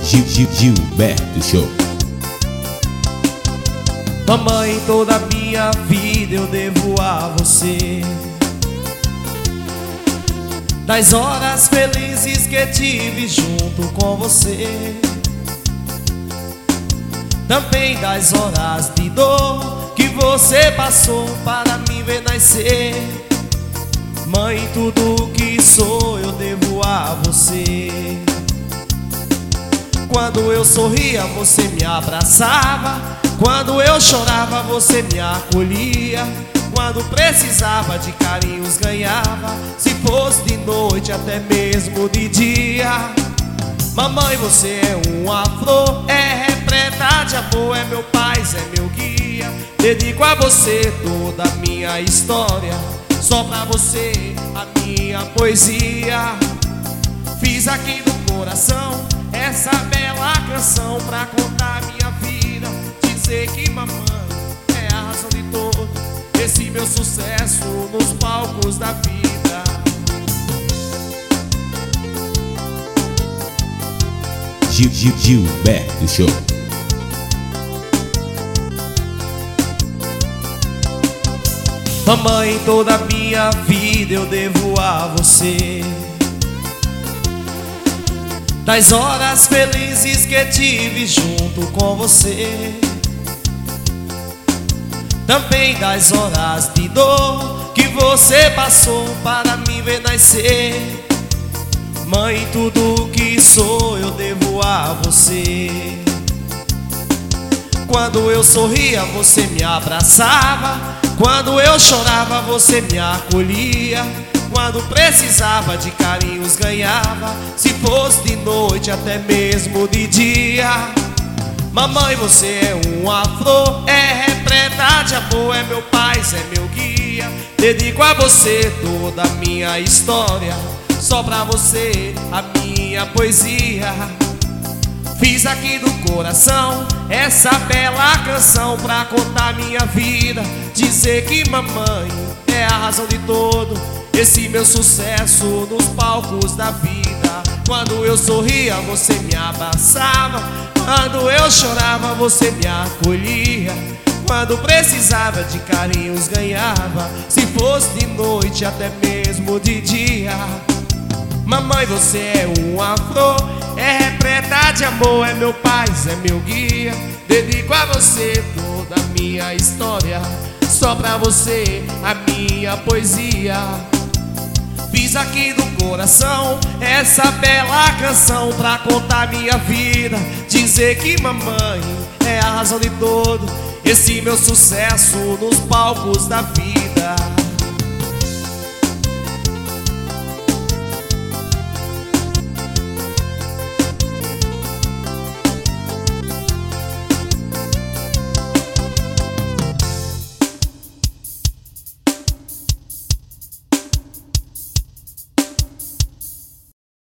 Gilberto Show. Mamãe, toda a minha vida eu devo a você, das horas felizes que tive junto com você, também das horas de dor que você passou para me ver nascer. Mãe, tudo que sou eu devo a você. Quando eu sorria, você me abraçava. Quando eu chorava, você me acolhia. Quando precisava de carinhos, ganhava. Se fosse de noite, até mesmo de dia. Mamãe, você é uma flor, é repleta de amor, é meu paz, é meu guia. Dedico a você toda a minha história, só pra você a minha poesia. Fiz aqui do coração essa bela canção pra contar minha vida, dizer que mamãe é a razão de todo esse meu sucesso nos palcos da vida. Gilberto Show. Mamãe, toda a minha vida eu devo a você, das horas felizes que tive junto com você, também das horas de dor que você passou para me ver nascer. Mãe, tudo que sou eu devo a você. Quando eu sorria, você me abraçava. Quando eu chorava, você me acolhia. Quando precisava de carinhos, ganhava. Se fosse de noite, até mesmo de dia. Mamãe, você é uma flor, é repleta de amor, é meu paz, é meu guia. Dedico a você toda a minha história, só pra você a minha poesia. Fiz aqui do coração essa bela canção pra contar minha vida, dizer que mamãe é a razão de todo esse meu sucesso nos palcos da vida. Quando eu sorria, você me abraçava. Quando eu chorava, você me acolhia. Quando precisava de carinhos, ganhava. Se fosse de noite, até mesmo de dia. Mamãe, você é uma flor, é repleta de amor, é meu paz, é meu guia. Dedico a você toda a minha história, só pra você a minha poesia. Fiz aqui do coração essa bela canção pra contar minha vida, dizer que mamãe é a razão de todo esse meu sucesso nos palcos da vida.